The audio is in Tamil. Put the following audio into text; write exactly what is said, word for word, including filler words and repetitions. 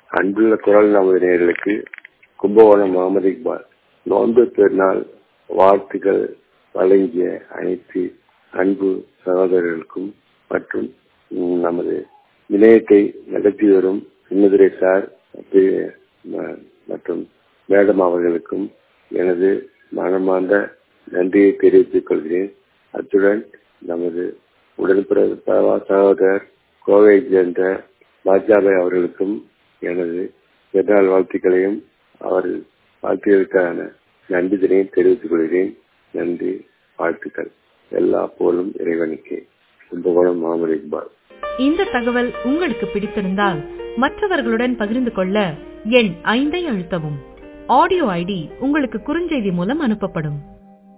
அன்புள்ள குரல் நமது நேயர்களுக்கு கும்பகோணம் முகமது இக்பால். நோன்பு பெருநாள் வாழ்த்துக்கள் வழங்கிய அனைத்து அன்பு சகோதரர்களுக்கும் மற்றும் நமது இணையத்தை நடத்தி வரும் சின்னதுரை சார் மற்றும் மேடம் அவர்களுக்கும் எனது மனமார்ந்த நன்றியை தெரிவித்துக் கொள்கிறேன். அத்துடன் நமது உடன்பிறந்த சகோதரர் கோவையை சேர்ந்த பாஜாபாய் அவர்களுக்கும் எனது பெருநாள் வாழ்த்துக்களையும் அவர் வாழ்த்துக்களுக்கான நன்றிதனையும் தெரிவித்துக் கொள்கிறேன். நன்றி, வாழ்த்துக்கள். எல்லா போலும் இறைவனுக்கே. கும்பகோணம் முகமது இக்பால். இந்த தகவல் உங்களுக்கு பிடித்திருந்தால் மற்றவர்களுடன் பகிர்ந்து கொள்ள எண் ஐந்தை அழுத்தவும். ஆடியோ ஐடி உங்களுக்கு குறுஞ்செய்தி மூலம் அனுப்பப்படும்.